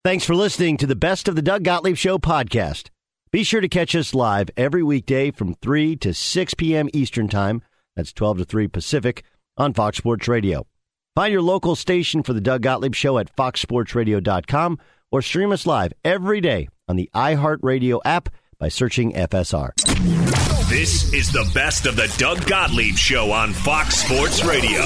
Thanks for listening to the Best of the Doug Gottlieb Show podcast. Be sure to catch us live every weekday from 3 to 6 p.m. Eastern Time. That's 12 to 3 Pacific on Fox Sports Radio. Find your local station for the Doug Gottlieb Show at foxsportsradio.com or stream us live every day on the iHeartRadio app by searching FSR. This is the Best of the Doug Gottlieb Show on Fox Sports Radio.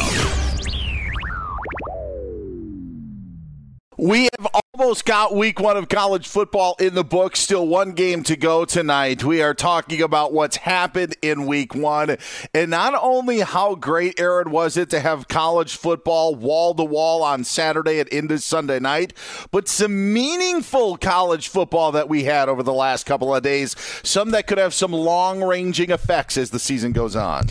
We have almost got week one of college football in the books. Still one game to go tonight. We are talking about what's happened in week one. And not only how great, Aaron, was it to have college football wall to wall on Saturday and into Sunday night, but some meaningful college football that we had over the last couple of days. Some that could have some long-ranging effects as the season goes on.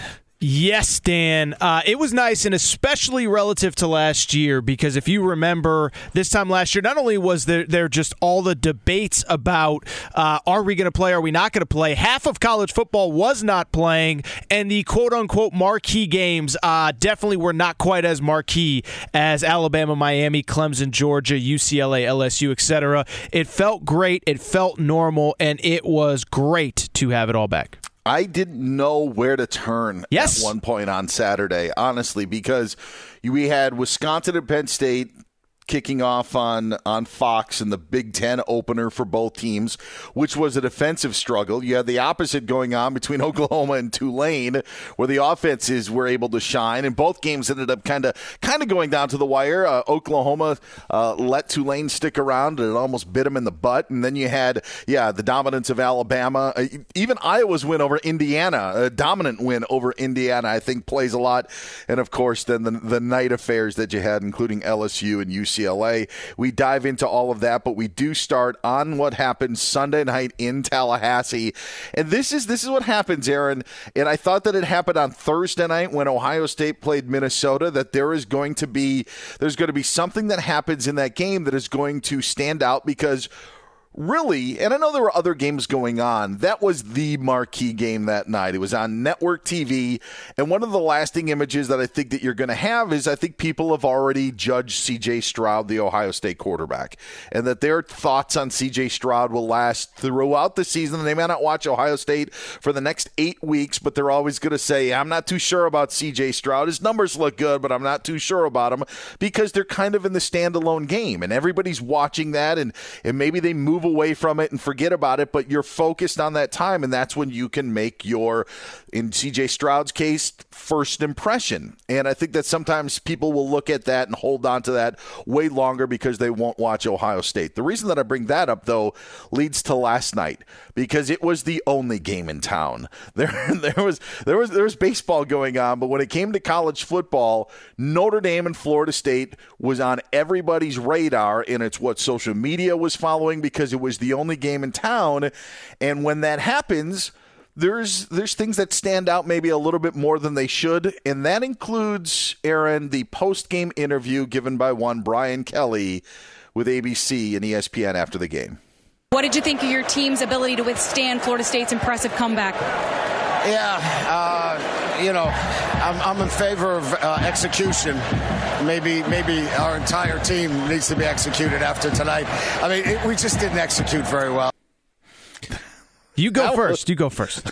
Yes, Dan. It was nice, and especially relative to last year, because if you remember this time last year, not only was there just all the debates about are we going to play, are we not going to play, half of college football was not playing, and the quote-unquote marquee games definitely were not quite as marquee as Alabama, Miami, Clemson, Georgia, UCLA, LSU, etc. It felt great, it felt normal, and it was great to have it all back. I didn't know where to turn at one point on Saturday, honestly, because we had Wisconsin and Penn State kicking off on Fox in the Big Ten opener for both teams, which was a defensive struggle. You had the opposite going on between Oklahoma and Tulane, where the offenses were able to shine, and both games ended up kind of going down to the wire. Oklahoma let Tulane stick around, and it almost bit them in the butt. And then you had, the dominance of Alabama. Even Iowa's win over Indiana, a dominant win over Indiana, I think plays a lot. And, of course, then the night affairs that you had, including LSU and UCLA. We dive into all of that, but we do start on what happened Sunday night in Tallahassee. And this is what happens, Aaron. And I thought that it happened on Thursday night when Ohio State played Minnesota, that there's going to be something that happens in that game that is going to stand out, because really, and I know there were other games going on, that was the marquee game that night. It was on network TV, and one of the lasting images that I think that you're going to have is I think people have already judged C.J. Stroud, the Ohio State quarterback, and that their thoughts on C.J. Stroud will last throughout the season. They may not watch Ohio State for the next 8 weeks, but they're always going to say, I'm not too sure about C.J. Stroud. His numbers look good, but I'm not too sure about him, because they're kind of in the standalone game, and everybody's watching that, and maybe they move away from it and forget about it, but you're focused on that time, and that's when you can make your, in CJ Stroud's case, first impression. And I think that sometimes people will look at that and hold on to that way longer because they won't watch Ohio State. The reason that I bring that up, though, leads to last night, because it was the only game in town. There was baseball going on, but when it came to college football, Notre Dame and Florida State was on everybody's radar, and it's what social media was following because it was the only game in town. And when that happens, there's things that stand out maybe a little bit more than they should, and that includes, Aaron, the post-game interview given by one Brian Kelly with ABC and ESPN after the game. What did you think of your team's ability to withstand Florida State's impressive comeback? I'm in favor of execution. Maybe our entire team needs to be executed after tonight. I mean, we just didn't execute very well. You go first. That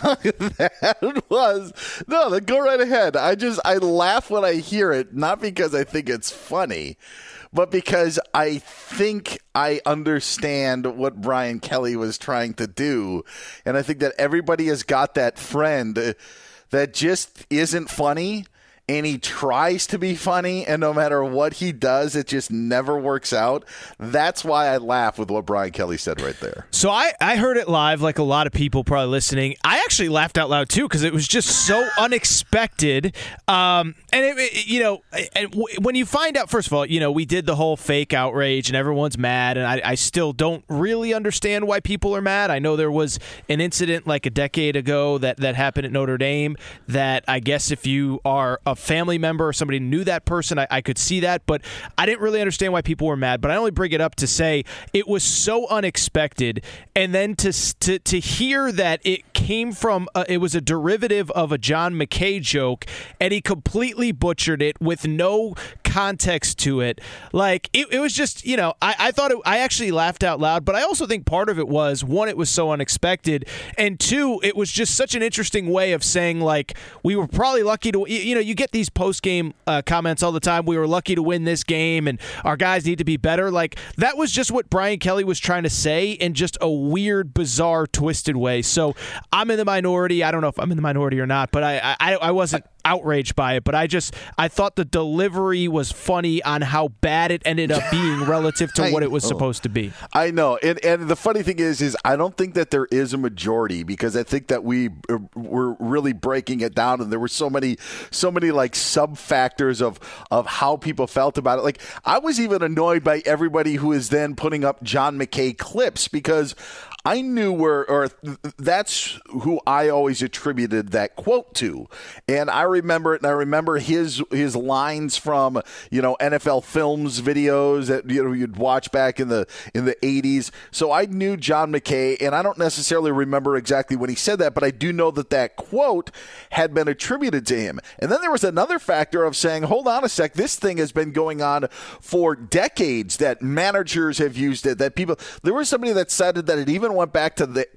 was go right ahead. I laugh when I hear it, not because I think it's funny, but because I think I understand what Brian Kelly was trying to do. And I think that everybody has got that friend that just isn't funny, and he tries to be funny, and no matter what he does, it just never works out. That's why I laugh with what Brian Kelly said right there. So I heard it live, like a lot of people probably listening. I actually laughed out loud, too, because it was just so unexpected. And when you find out, first of all, we did the whole fake outrage, and everyone's mad, and I still don't really understand why people are mad. I know there was an incident like a decade ago that happened at Notre Dame that I guess if you are a family member or somebody knew that person, I could see that, but I didn't really understand why people were mad. But I only bring it up to say it was so unexpected, and then to hear that it came from it was a derivative of a John McKay joke, and he completely butchered it with no context to it. Like, it was just, I thought I actually laughed out loud, but I also think part of it was, one, it was so unexpected, and two, it was just such an interesting way of saying, like, we were probably lucky to, you get these post-game comments all the time, we were lucky to win this game, and our guys need to be better. Like, that was just what Brian Kelly was trying to say in just a weird, bizarre, twisted way. So I'm in the minority. I don't know if I'm in the minority or not, but I wasn't outraged by it, but I thought the delivery was funny on how bad it ended up being relative to what it was supposed to be. I know, and the funny thing is I don't think that there is a majority, because I think that we were really breaking it down, and there were so many like sub factors of how people felt about it. Like, I was even annoyed by everybody who is then putting up John McKay clips, because I knew that's who I always attributed that quote to. And I remember it, and I remember his lines from, NFL Films videos that, you'd watch back in the 80s. So I knew John McKay, and I don't necessarily remember exactly when he said that, but I do know that quote had been attributed to him. And then there was another factor of saying, hold on a sec, this thing has been going on for decades, that managers have used it, that people, there was somebody that cited that it even went back to the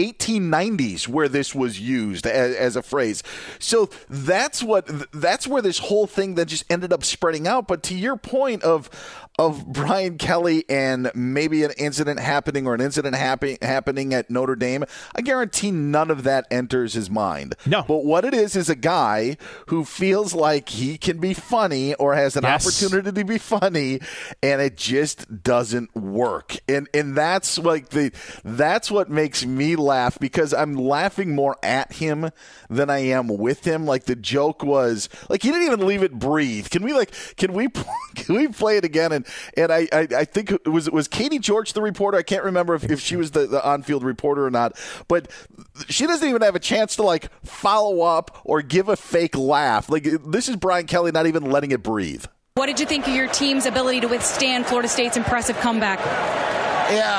1890s where this was used as a phrase. So that's where this whole thing then just ended up spreading out. But to your point of Brian Kelly and maybe an incident happening happening at Notre Dame, I guarantee none of that enters his mind. No. But what it is a guy who feels like he can be funny or has an opportunity to be funny, and it just doesn't work. And that's like that's what makes me laugh, because I'm laughing more at him than I am with him. Like, the joke was like, he didn't even leave it breathe. Can we play it again? And I think it was Katie George the reporter. I can't remember if she was the on-field reporter or not, but she doesn't even have a chance to like follow up or give a fake laugh. Like, this is Brian Kelly not even letting it breathe. What did you think of your team's ability to withstand Florida State's impressive comeback? Yeah,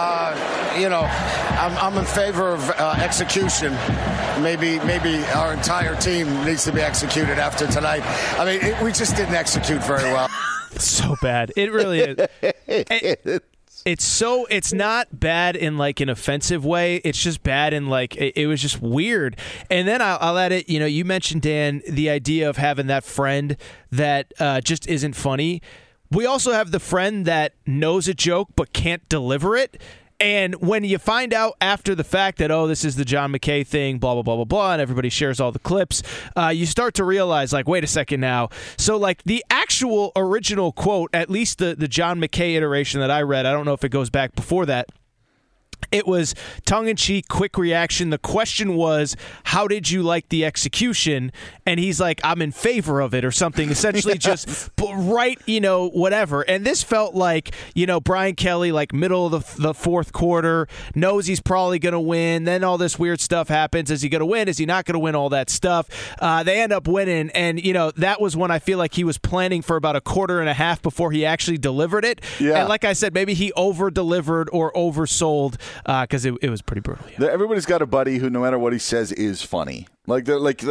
I'm in favor of execution. Maybe our entire team needs to be executed after tonight. I mean, we just didn't execute very well. So bad. It really is. It's not bad in like an offensive way. It's just bad in like, it was just weird. And then I'll add it, you mentioned, Dan, the idea of having that friend that just isn't funny. We also have the friend that knows a joke but can't deliver it. And when you find out after the fact that, this is the John McKay thing, blah, blah, blah, blah, blah, and everybody shares all the clips, you start to realize, like, wait a second now. So, like, the actual original quote, at least the John McKay iteration that I read, I don't know if it goes back before that, it was tongue-in-cheek, quick reaction. The question was, how did you like the execution? And he's like, I'm in favor of it or something. Essentially just right, whatever. And this felt like, Brian Kelly, like middle of the fourth quarter, knows he's probably going to win. Then all this weird stuff happens. Is he going to win? Is he not going to win? All that stuff. They end up winning. And, that was when I feel like he was planning for about a quarter and a half before he actually delivered it. Yeah. And like I said, maybe he over-delivered or oversold, because it was pretty brutal. Yeah. Everybody's got a buddy who, no matter what he says, is funny. Like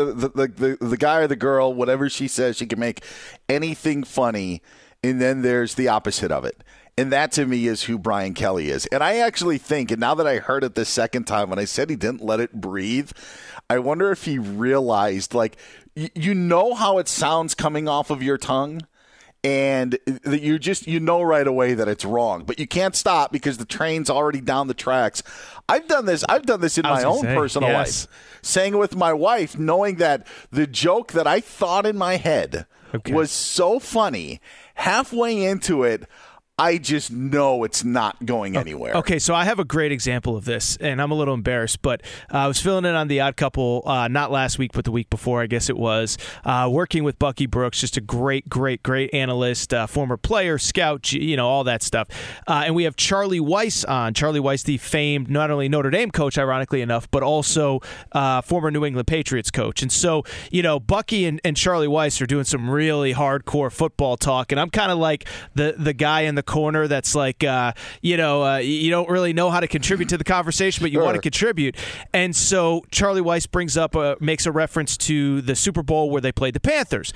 the guy or the girl, whatever she says, she can make anything funny. And then there's the opposite of it. And that, to me, is who Brian Kelly is. And I actually think, and now that I heard it the second time when I said he didn't let it breathe, I wonder if he realized, like, you know how it sounds coming off of your tongue? And you know right away that it's wrong, but you can't stop because the train's already down the tracks. I've done this in my own personal life, saying it with my wife, knowing that the joke that I thought in my head was so funny, halfway into it, I just know it's not going anywhere. Okay, so I have a great example of this, and I'm a little embarrassed, but I was filling in on The Odd Couple, not last week, but the week before, I guess it was, working with Bucky Brooks, just a great, great, great analyst, former player, scout, all that stuff. And we have Charlie Weis on. Charlie Weis, the famed, not only Notre Dame coach, ironically enough, but also former New England Patriots coach. And so, Bucky and Charlie Weis are doing some really hardcore football talk, and I'm kind of like the guy in the corner that's like, you don't really know how to contribute to the conversation, but you want to contribute. And so Charlie Weis makes a reference to the Super Bowl where they played the Panthers.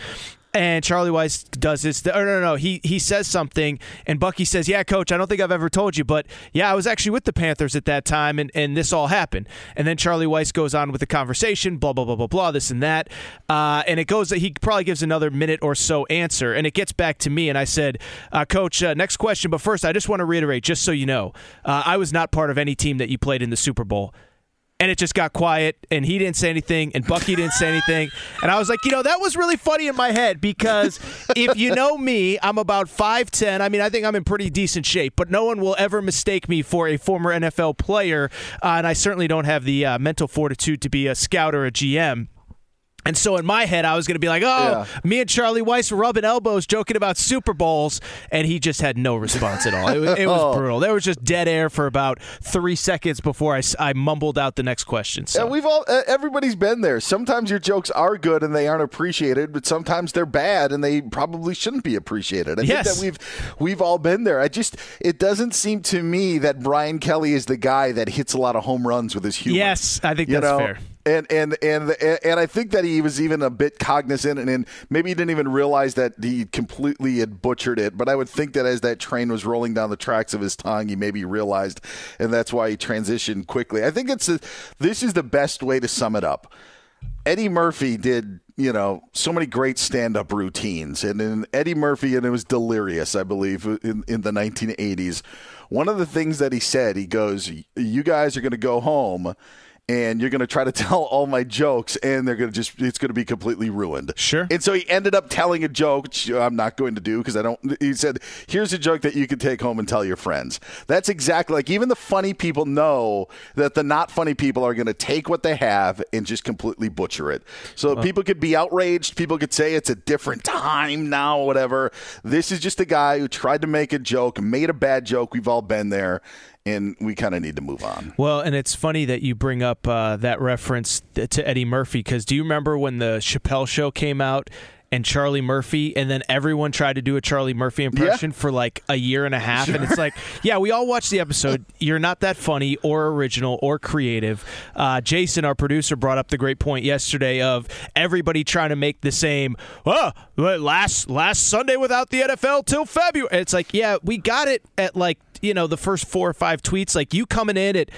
And Charlie Weis does this. No. He says something, and Bucky says, "Yeah, Coach, I don't think I've ever told you, but yeah, I was actually with the Panthers at that time, and this all happened." And then Charlie Weis goes on with the conversation, blah, blah, blah, blah, blah, this and that. And it goes that he probably gives another minute or so answer, and it gets back to me, and I said, Coach, next question, but first I just want to reiterate, just so you know, I was not part of any team that you played in the Super Bowl. And it just got quiet, and he didn't say anything, and Bucky didn't say anything. And I was like, that was really funny in my head, because if you know me, I'm about 5'10". I mean, I think I'm in pretty decent shape, but no one will ever mistake me for a former NFL player, and I certainly don't have the mental fortitude to be a scout or a GM. And so in my head, I was going to be like, me and Charlie Weis were rubbing elbows, joking about Super Bowls, and he just had no response at all. It was brutal. There was just dead air for about 3 seconds before I mumbled out the next question. So. Yeah, everybody's been there. Sometimes your jokes are good and they aren't appreciated, but sometimes they're bad and they probably shouldn't be appreciated. I think that we've all been there. It doesn't seem to me that Brian Kelly is the guy that hits a lot of home runs with his humor. Yes, I think that's fair. And I think that he was even a bit cognizant, and maybe he didn't even realize that he completely had butchered it. But I would think that as that train was rolling down the tracks of his tongue, he maybe realized, and that's why he transitioned quickly. I think this is the best way to sum it up. Eddie Murphy did, so many great stand-up routines, and in Eddie Murphy, and it was Delirious, I believe, in the 1980s. One of the things that he said, he goes, "You guys are going to go home, and you're going to try to tell all my jokes, and it's going to be completely ruined." Sure. And so he ended up telling a joke, which I'm not going to do because he said, "Here's a joke that you can take home and tell your friends." That's exactly like, even the funny people know that the not funny people are going to take what they have and just completely butcher it. So people could be outraged. People could say it's a different time now, whatever. This is just a guy who tried to make a joke, made a bad joke. We've all been there. And we kind of need to move on. Well, and it's funny that you bring up that reference to Eddie Murphy, because do you remember when the Chappelle Show came out and Charlie Murphy, and then everyone tried to do a Charlie Murphy impression for like a year and a half? Sure. And it's like, yeah, we all watched the episode. You're not that funny or original or creative. Jason, our producer, brought up the great point yesterday of everybody trying to make the same, last Sunday without the NFL till February. It's like, yeah, we got it at like, the first 4 or 5 tweets, like you coming in at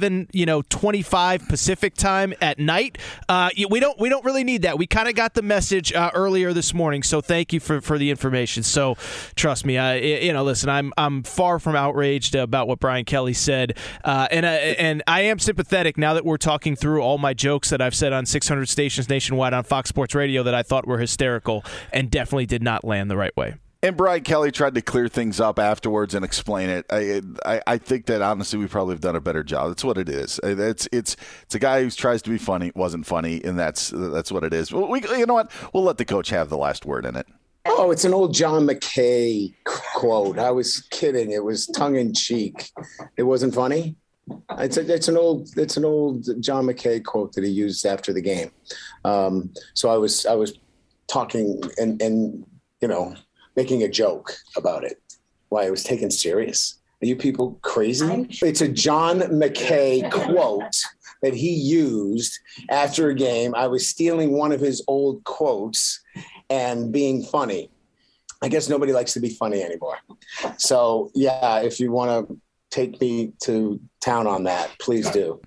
7:25 Pacific time at night. We don't really need that. We kind of got the message earlier this morning, so thank you for the information. So trust me, listen, I'm far from outraged about what Brian Kelly said, and I am sympathetic now that we're talking through all my jokes that I've said on 600 stations nationwide on Fox Sports Radio that I thought were hysterical and definitely did not land the right way. And Brian Kelly tried to clear things up afterwards and explain it. I think that honestly we probably have done a better job. That's what it is. It's a guy who tries to be funny, wasn't funny, and that's what it is. You know what? We'll let the coach have the last word in it. Oh, it's an old John McKay quote. I was kidding. It was tongue in cheek. It wasn't funny. It's an old John McKay quote that he used after the game. So I was talking and making a joke about it. Why, it was taken serious. Are you people crazy? It's a John McKay quote that he used after a game. I was stealing one of his old quotes and being funny. I guess nobody likes to be funny anymore. So, yeah, if you want to take me to town on that, please do.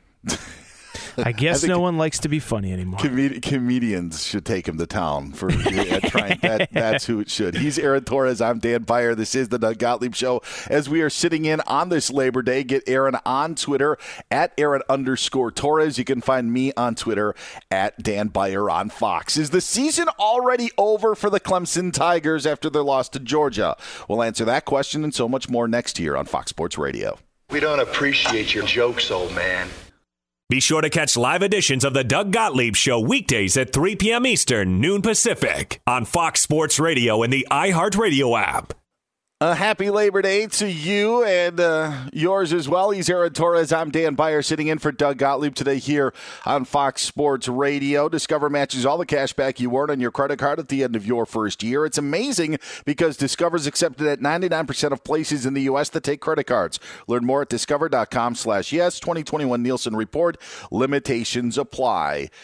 I guess no one likes to be funny anymore. Comedians should take him to town for trying. That's who it should. He's Aaron Torres. I'm Dan Beyer. This is the Doug Gottlieb Show. As we are sitting in on this Labor Day, get Aaron on Twitter at Aaron_Torres. You can find me on Twitter at Dan Beyer on Fox. Is the season already over for the Clemson Tigers after their loss to Georgia? We'll answer that question and so much more next year on Fox Sports Radio. We don't appreciate your jokes, old man. Be sure to catch live editions of the Doug Gottlieb Show weekdays at 3 p.m. Eastern, noon Pacific, on Fox Sports Radio and the iHeartRadio app. A happy Labor Day to you and yours as well. He's Aaron Torres. I'm Dan Beyer, sitting in for Doug Gottlieb today here on Fox Sports Radio. Discover matches all the cash back you earned on your credit card at the end of your first year. It's amazing because Discover's accepted at 99% of places in the U.S. that take credit cards. Learn more at discover.com/yes. 2021 Nielsen Report. Limitations apply.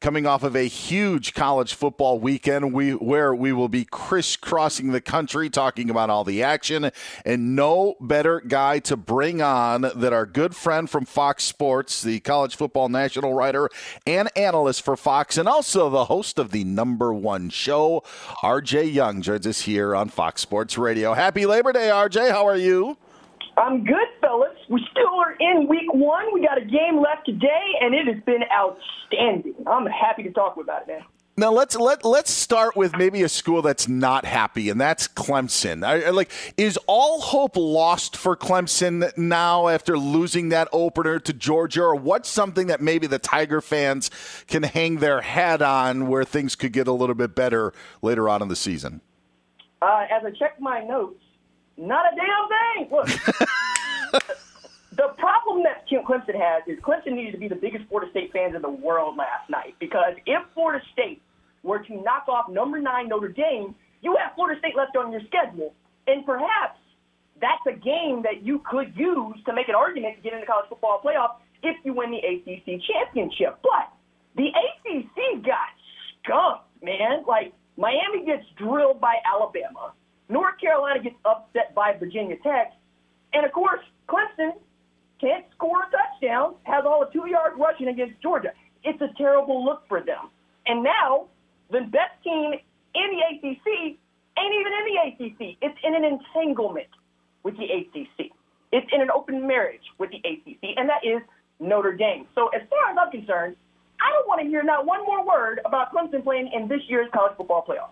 coming off of a huge college football weekend where we will be crisscrossing the country talking about all the action. And no better guy to bring on than our good friend from Fox Sports, the college football national writer and analyst for Fox, and also the host of the #1 show. RJ Young joins us here on Fox Sports Radio. Happy Labor Day, RJ. How are you? I'm good, fellas. We still are in week 1. We got a game left today, and it has been outstanding. I'm happy to talk about it, man. Now let's start with maybe a school that's not happy, and that's Clemson. Is all hope lost for Clemson now after losing that opener to Georgia, or what's something that maybe the Tiger fans can hang their hat on where things could get a little bit better later on in the season? As I check my notes, not a damn thing. Look, the problem that Clemson has is Clemson needed to be the biggest Florida State fans in the world last night, because if Florida State were to knock off number 9 Notre Dame, you have Florida State left on your schedule, and perhaps that's a game that you could use to make an argument to get into the college football playoff if you win the ACC championship. But the ACC got skunked, man. Like, Miami gets drilled by Alabama. North Carolina gets upset by Virginia Tech. And, of course, Clemson can't score a touchdown, has all of 2 yards rushing against Georgia. It's a terrible look for them. And now the best team in the ACC ain't even in the ACC. It's in an entanglement with the ACC. It's in an open marriage with the ACC, and that is Notre Dame. So as far as I'm concerned, I don't want to hear not one more word about Clemson playing in this year's college football playoff.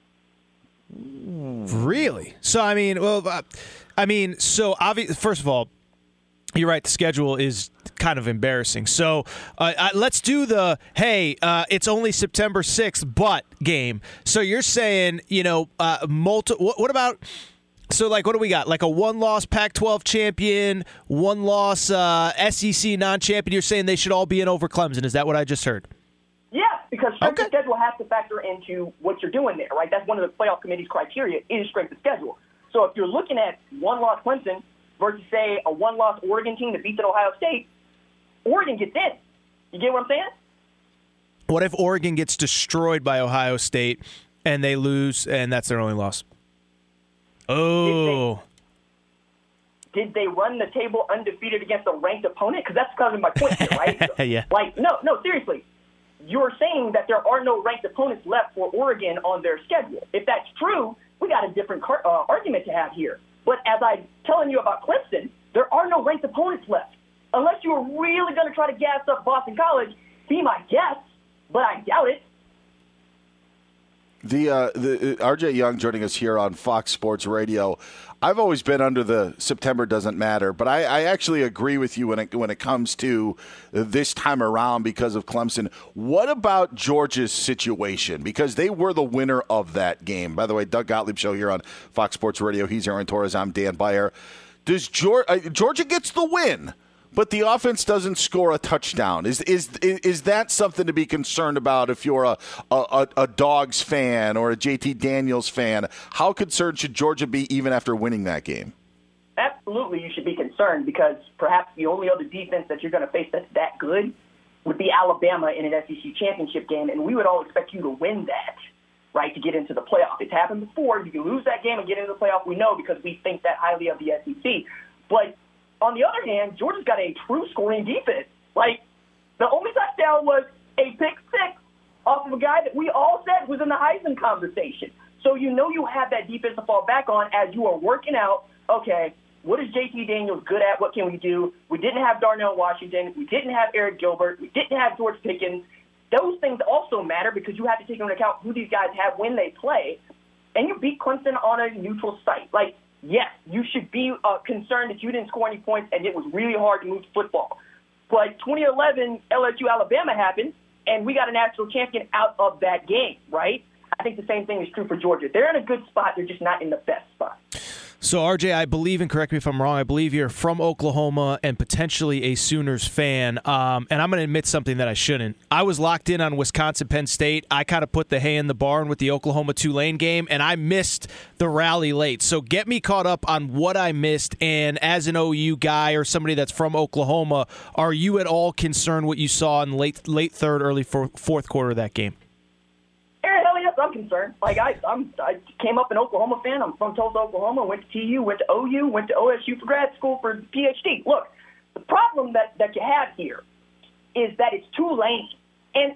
Really? So, first of all, you're right. The schedule is kind of embarrassing. So let's do it's only September 6th, but game. So you're saying, what about, what do we got? Like a 1-loss Pac-12 champion, 1-loss SEC non-champion. You're saying they should all be in over Clemson. Is that what I just heard? Yeah, because strength of schedule has to factor into what you're doing there, right? That's one of the playoff committee's criteria is strength of schedule. So if you're looking at 1-loss Clemson versus, say, a 1-loss Oregon team that beats Ohio State, Oregon gets in. You get what I'm saying? What if Oregon gets destroyed by Ohio State and they lose and that's their only loss? Oh. Did they run the table undefeated against a ranked opponent? Because that's kind of my point here, right? Yeah. No, seriously. You're saying that there are no ranked opponents left for Oregon on their schedule. If that's true, we got a different argument to have here. But as I'm telling you about Clemson, there are no ranked opponents left. Unless you are really going to try to gas up Boston College, be my guess, but I doubt it. The RJ Young joining us here on Fox Sports Radio. I've always been under the September doesn't matter, but I actually agree with you when it comes to this time around because of Clemson. What about Georgia's situation? Because they were the winner of that game. By the way, Doug Gottlieb Show here on Fox Sports Radio. He's Aaron Torres. I'm Dan Beyer. Does Georgia gets the win, but the offense doesn't score a touchdown? Is that something to be concerned about if you're a Dogs fan or a JT Daniels fan? How concerned should Georgia be even after winning that game? Absolutely, you should be concerned because perhaps the only other defense that you're going to face that's that good would be Alabama in an SEC championship game, and we would all expect you to win that, right, to get into the playoff. It's happened before. You can lose that game and get into the playoff. We know because we think that highly of the SEC. But on the other hand, Georgia's got a true scoring defense. Like, the only touchdown was a pick-6 off of a guy that we all said was in the Heisman conversation. So you know you have that defense to fall back on as you are working out, okay, what is JT Daniels good at? What can we do? We didn't have Darnell Washington. We didn't have Eric Gilbert. We didn't have George Pickens. Those things also matter because you have to take into account who these guys have when they play. And you beat Clemson on a neutral site. Like, yes, you should be concerned that you didn't score any points and it was really hard to move the football. But 2011 LSU-Alabama happened, and we got a national champion out of that game, right? I think the same thing is true for Georgia. They're in a good spot. They're just not in the best spot. So, RJ, I believe, and correct me if I'm wrong, I believe you're from Oklahoma and potentially a Sooners fan. And I'm going to admit something that I shouldn't. I was locked in on Wisconsin-Penn State. I kind of put the hay in the barn with the Oklahoma-Tulane game, and I missed the rally late. So get me caught up on what I missed. And as an OU guy or somebody that's from Oklahoma, are you at all concerned what you saw in late third, early fourth quarter of that game? I'm concerned. Like I came up an Oklahoma fan. I'm from Tulsa, Oklahoma. Went to TU, went to OU, went to OSU for grad school for PhD. Look, the problem that you have here is that it's Tulane, and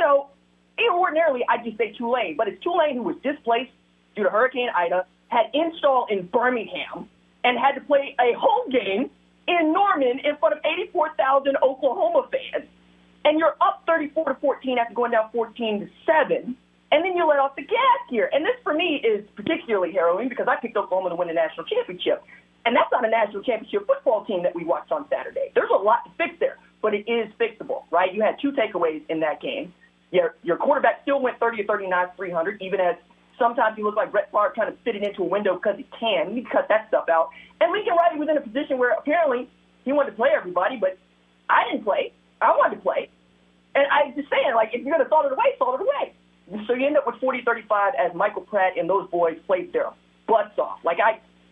ordinarily I just say Tulane, but it's Tulane who was displaced due to Hurricane Ida, had install in Birmingham, and had to play a home game in Norman in front of 84,000 Oklahoma fans, and you're up 34-14 after going down 14-7. And then you let off the gas here. And this, for me, is particularly harrowing because I picked Oklahoma to win the national championship. And that's not a national championship football team that we watched on Saturday. There's a lot to fix there, but it is fixable, right? You had two takeaways in that game. Your quarterback still went 30 or 39, 300, even as sometimes he looked like Brett Favre trying to fit it into a window because he can. You need to cut that stuff out. And Lincoln Riley was in a position where apparently he wanted to play everybody, but I didn't play. I wanted to play. And I just saying, like, if you're going to throw it away, throw it away. So you end up with 40-35 as Michael Pratt and those boys played their butts off. Like,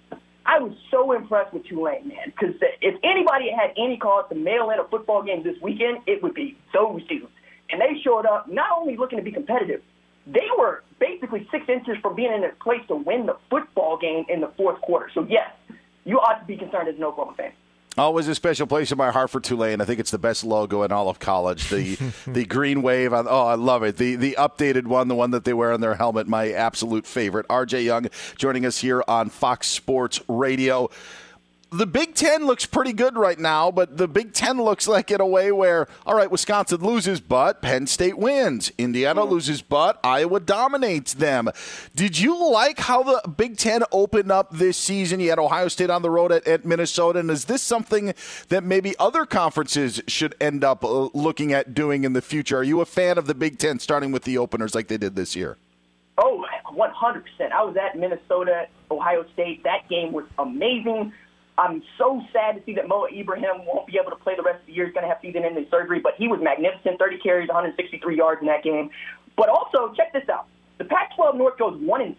I was so impressed with Tulane, man, because if anybody had any cause to mail in a football game this weekend, it would be those dudes. And they showed up not only looking to be competitive, they were basically 6 inches from being in a place to win the football game in the fourth quarter. So, yes, you ought to be concerned as an Oklahoma fan. Always a special place in my heart for Tulane. I think it's the best logo in all of college. The green wave. I love it. The updated one, the one that they wear on their helmet, my absolute favorite. RJ Young joining us here on Fox Sports Radio. The Big Ten looks pretty good right now, but the Big Ten looks like in a way where, all right, Wisconsin loses, but Penn State wins. Indiana loses, but Iowa dominates them. Did you like how the Big Ten opened up this season? You had Ohio State on the road at Minnesota, and is this something that maybe other conferences should end up looking at doing in the future? Are you a fan of the Big Ten starting with the openers like they did this year? Oh, 100%. I was at Minnesota, Ohio State. That game was amazing. I'm so sad to see that Mo Ibrahim won't be able to play the rest of the year. He's going to have season-ending surgery, but he was magnificent. 30 carries, 163 yards in that game. But also, check this out. The Pac-12 North goes 1-5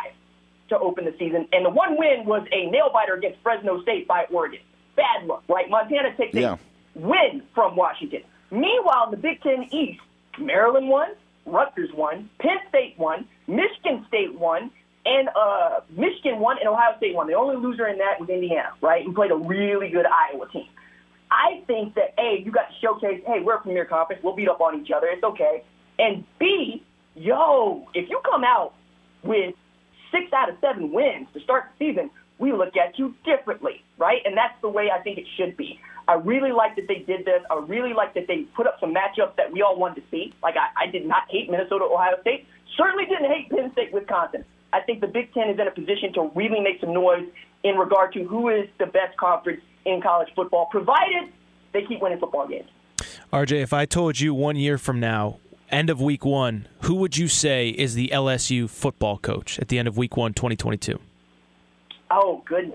to open the season, and the one win was a nail-biter against Fresno State by Oregon. Bad luck, right? Montana takes a win from Washington. Meanwhile, in the Big Ten East, Maryland won, Rutgers won, Penn State won, Michigan State won, and Michigan won and Ohio State won. The only loser in that was Indiana, right? Who played a really good Iowa team. I think that, A, you got to showcase, hey, we're a premier conference. We'll beat up on each other. It's okay. And B, if you come out with 6 out of 7 wins to start the season, we look at you differently, right? And that's the way I think it should be. I really like that they did this. I really like that they put up some matchups that we all wanted to see. Like, I did not hate Minnesota, Ohio State. Certainly didn't hate Penn State, Wisconsin. I think the Big Ten is in a position to really make some noise in regard to who is the best conference in college football, provided they keep winning football games. RJ, if I told you 1 year from now, end of week 1, who would you say is the LSU football coach at the end of week 1, 2022? Oh, goodness.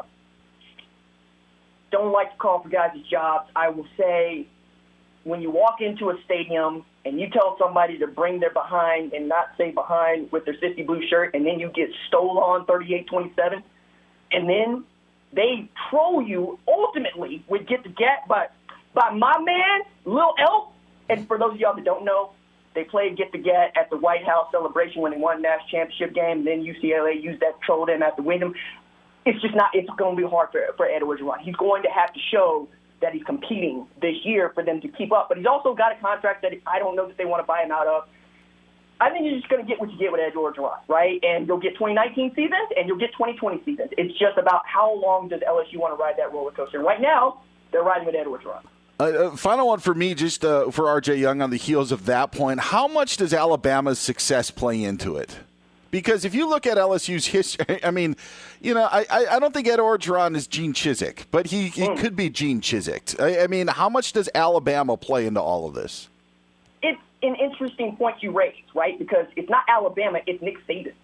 Don't like to call for guys' jobs. I will say when you walk into a stadium and you tell somebody to bring their behind and not say behind with their sissy blue shirt, and then you get stole on 38-27, and then they troll you ultimately with Get the Gat by my man, Lil Elf. And for those of y'all that don't know, they played Get the Gat at the White House celebration when they won the national championship game, and then UCLA used that to troll them after winning them. It's going to be hard for Ed Orgeron. He's going to have to show that he's competing this year for them to keep up. But he's also got a contract that I don't know that they want to buy him out of. I think you're just going to get what you get with Ed Orgeron, right? And you'll get 2019 seasons and you'll get 2020 seasons. It's just about how long does LSU want to ride that roller coaster. And right now, they're riding with Ed Orgeron. Final one for me, just for RJ Young on the heels of that point. How much does Alabama's success play into it? Because if you look at LSU's history, I mean, I don't think Ed Orgeron is Gene Chizik, but he could be Gene Chizik. I mean, how much does Alabama play into all of this? It's an interesting point you raise, right? Because it's not Alabama, it's Nick Saban.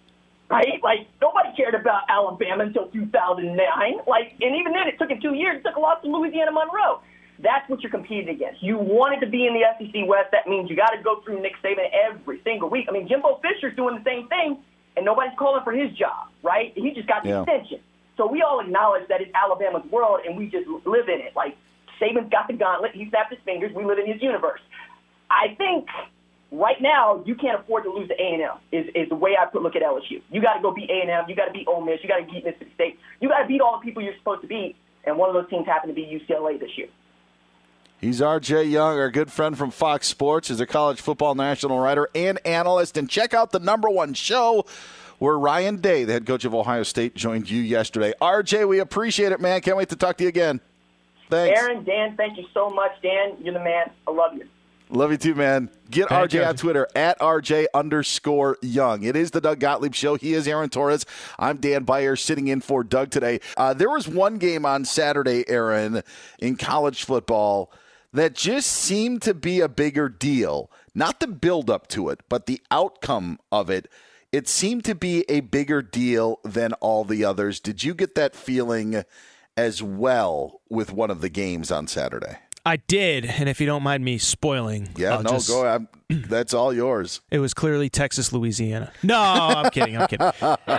right? Like, nobody cared about Alabama until 2009. Like, and even then, it took him 2 years. It took a loss to Louisiana Monroe. That's what you're competing against. You wanted to be in the SEC West. That means you got to go through Nick Saban every single week. I mean, Jimbo Fisher's doing the same thing, and nobody's calling for his job, right? He just got the extension. So we all acknowledge that it's Alabama's world, and we just live in it. Like, Saban's got the gauntlet. He snapped his fingers. We live in his universe. I think right now you can't afford to lose to A&M is the way I look at LSU. You got to go beat A&M. You got to beat Ole Miss. You got to beat Mississippi State. You got to beat all the people you're supposed to beat, and one of those teams happened to be UCLA this year. He's R.J. Young, our good friend from Fox Sports. He's a college football national writer and analyst. And check out the #1 show where Ryan Day, the head coach of Ohio State, joined you yesterday. R.J., we appreciate it, man. Can't wait to talk to you again. Thanks. Aaron, Dan, thank you so much. Dan, you're the man. I love you. Love you too, man. Get RJ on Twitter, @RJ_Young. It is the Doug Gottlieb Show. He is Aaron Torres. I'm Dan Beyer, sitting in for Doug today. There was one game on Saturday, Aaron, in college football that just seemed to be a bigger deal. Not the build-up to it, but the outcome of it. It seemed to be a bigger deal than all the others. Did you get that feeling as well with one of the games on Saturday? I did, and if you don't mind me spoiling. Yeah, go ahead. That's all yours. It was clearly Texas, Louisiana. No, I'm kidding. The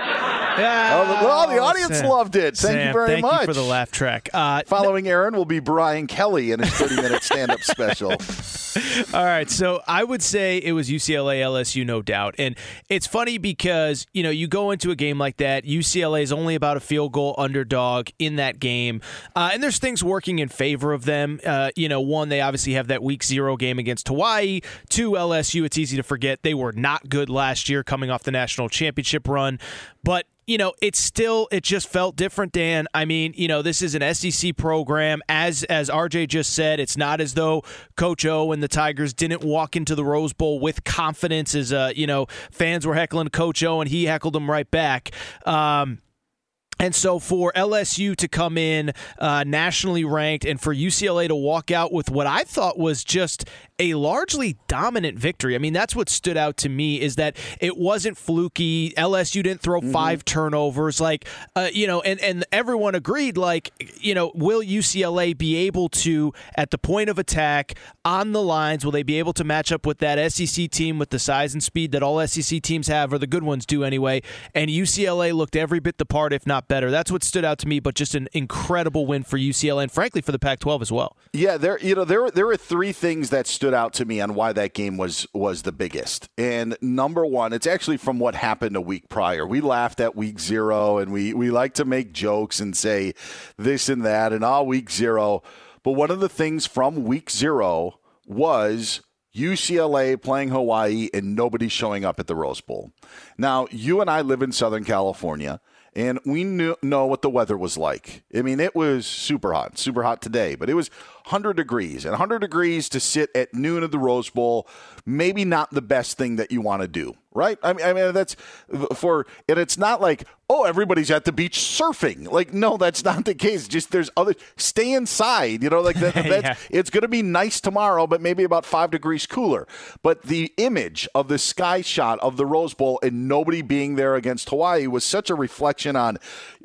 audience loved it. Thank you very much. Thank you for the laugh track. Following Aaron will be Brian Kelly in his 30-minute stand-up special. All right, so I would say it was UCLA LSU, no doubt. And it's funny because, you go into a game like that, UCLA is only about a field goal underdog in that game. And there's things working in favor of them. One, they obviously have that week 0 game against Hawaii. 2, LSU, it's easy to forget they were not good last year coming off the national championship run. But it just felt different, Dan. I mean, this is an SEC program. As RJ just said, it's not as though Coach O and the Tigers didn't walk into the Rose Bowl with confidence as, fans were heckling Coach O and he heckled them right back. And so for LSU to come in nationally ranked and for UCLA to walk out with what I thought was just a largely dominant victory. I mean, that's what stood out to me is that it wasn't fluky. LSU didn't throw 5 turnovers. And everyone agreed, will UCLA be able to, at the point of attack, on the lines, will they be able to match up with that SEC team with the size and speed that all SEC teams have, or the good ones do anyway? And UCLA looked every bit the part, if not better. That's what stood out to me, but just an incredible win for UCLA and, frankly, for the Pac-12 as well. Yeah, there were 3 things that stood out to me on why that game was the biggest. And number one, it's actually from what happened a week prior. We laughed at week 0, and we like to make jokes and say this and that and week 0. But one of the things from week 0 was UCLA playing Hawaii and nobody showing up at the Rose Bowl. Now, you and I live in Southern California, and we know what the weather was like. I mean, it was super hot today, but it was 100 degrees. And 100 degrees to sit at noon at the Rose Bowl, maybe not the best thing that you want to do, right? I mean, that's and it's not like, everybody's at the beach surfing. Like, no, that's not the case. Just there's stay inside, yeah. It's going to be nice tomorrow, but maybe about 5 degrees cooler. But the image of the sky shot of the Rose Bowl and nobody being there against Hawaii was such a reflection on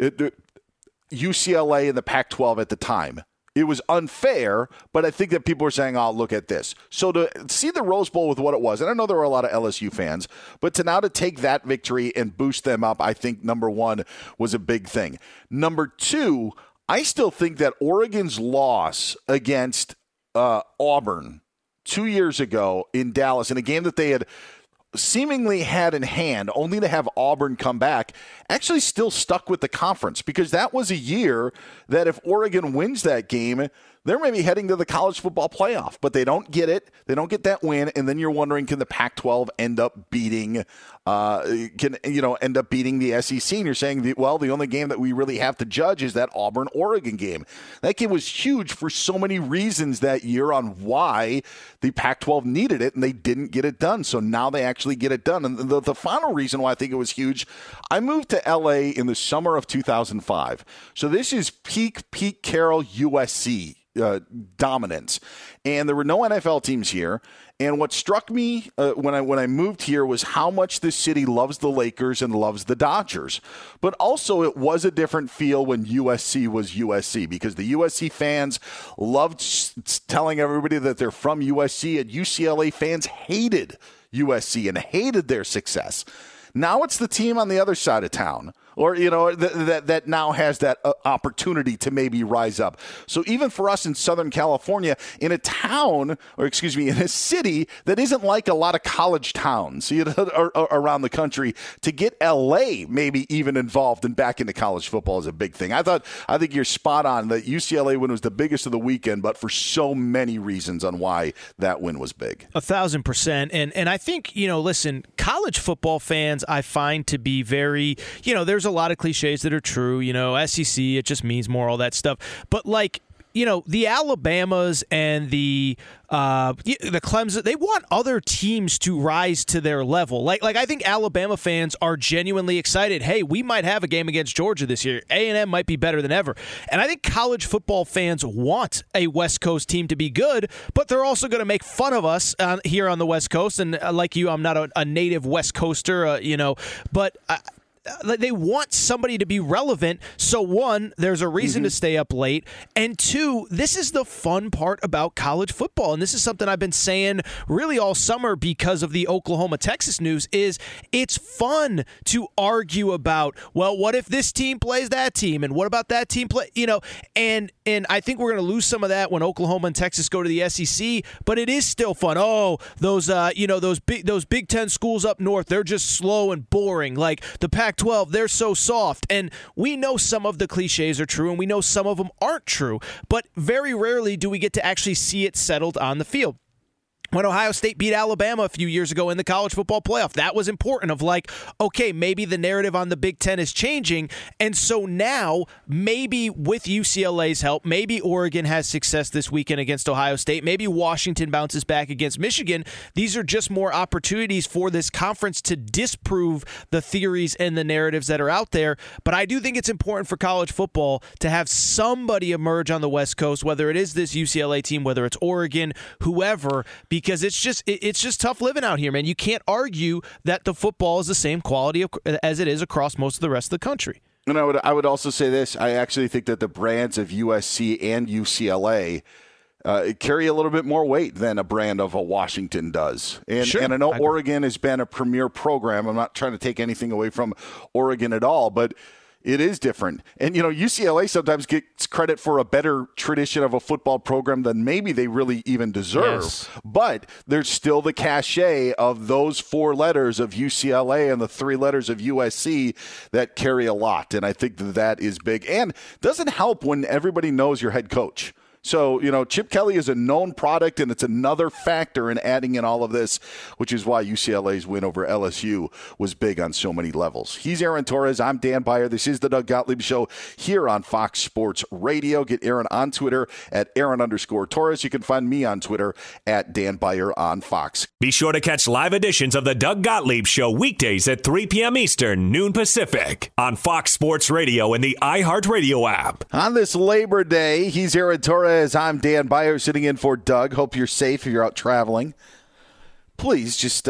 UCLA and the Pac-12 at the time. It was unfair, but I think that people were saying, look at this. So to see the Rose Bowl with what it was, and I know there were a lot of LSU fans, but to take that victory and boost them up, I think, number one, was a big thing. Number 2, I still think that Oregon's loss against Auburn 2 years ago in Dallas, in a game that they had seemingly had in hand, only to have Auburn come back, actually still stuck with the conference, because that was a year that if Oregon wins that game, they're maybe heading to the college football playoff, but they don't get it. They don't get that win, and then you're wondering, can the Pac-12 end up beating the SEC? And you're saying, the only game that we really have to judge is that Auburn-Oregon game. That game was huge for so many reasons that year on why the Pac-12 needed it, and they didn't get it done. So now they actually get it done. And the final reason why I think it was huge, I moved to L.A. in the summer of 2005. So this is peak Pete Carroll USC dominance. And there were no NFL teams here. And what struck me when I moved here was how much this city loves the Lakers and loves the Dodgers. But also it was a different feel when USC was USC, because the USC fans loved telling everybody that they're from USC, and UCLA fans hated USC and hated their success. Now it's the team on the other side of town, or, that now has that opportunity to maybe rise up. So even for us in Southern California, in a city that isn't like a lot of college towns around the country, to get LA maybe even involved and back into college football is a big thing. I think you're spot on that UCLA win was the biggest of the weekend, but for so many reasons on why that win was big. 1,000%. And I think, listen, college football fans I find to be very, there's a lot of cliches that are true, SEC, it just means more, all that stuff. But the Alabamas and the Clemson, they want other teams to rise to their level. Like I think Alabama fans are genuinely excited. Hey, we might have a game against Georgia this year. A&M might be better than ever. And I think college football fans want a West Coast team to be good, but they're also going to make fun of us here on the West Coast. And like you, I'm not a native West Coaster, but they want somebody to be relevant. So one, there's a reason to stay up late. And two, this is the fun part about college football. And this is something I've been saying really all summer because of the Oklahoma-Texas news, is it's fun to argue about, well, what if this team plays that team? And what about that team play? And I think we're going to lose some of that when Oklahoma and Texas go to the SEC, but it is still fun. Oh, those Big Ten schools up north, they're just slow and boring. Like the Pac-12, they're so soft. And we know some of the cliches are true, and we know some of them aren't true, but very rarely do we get to actually see it settled on the field. When Ohio State beat Alabama a few years ago in the college football playoff, that was important of okay, maybe the narrative on the Big Ten is changing. And so now, maybe with UCLA's help, maybe Oregon has success this weekend against Ohio State. Maybe Washington bounces back against Michigan. These are just more opportunities for this conference to disprove the theories and the narratives that are out there. But I do think it's important for college football to have somebody emerge on the West Coast, whether it is this UCLA team, whether it's Oregon, whoever, because it's just tough living out here, man. You can't argue that the football is the same quality as it is across most of the rest of the country. And I would also say this. I actually think that the brands of USC and UCLA carry a little bit more weight than a brand of a Washington does. And I know Oregon has been a premier program. I'm not trying to take anything away from Oregon at all, but it is different. And, UCLA sometimes gets credit for a better tradition of a football program than maybe they really even deserve. Yes. But there's still the cachet of those 4 letters of UCLA and the 3 letters of USC that carry a lot. And I think that is big. And doesn't help when everybody knows your head coach. So, Chip Kelly is a known product, and it's another factor in adding in all of this, which is why UCLA's win over LSU was big on so many levels. He's Aaron Torres. I'm Dan Beyer. This is the Doug Gottlieb Show here on Fox Sports Radio. Get Aaron on Twitter at Aaron_Torres. You can find me on Twitter at Dan Beyer on Fox. Be sure to catch live editions of the Doug Gottlieb Show weekdays at 3 p.m. Eastern, noon Pacific, on Fox Sports Radio and the iHeartRadio app. On this Labor Day, he's Aaron Torres. I'm Dan Beyer sitting in for Doug. Hope you're safe if you're out traveling. Please just,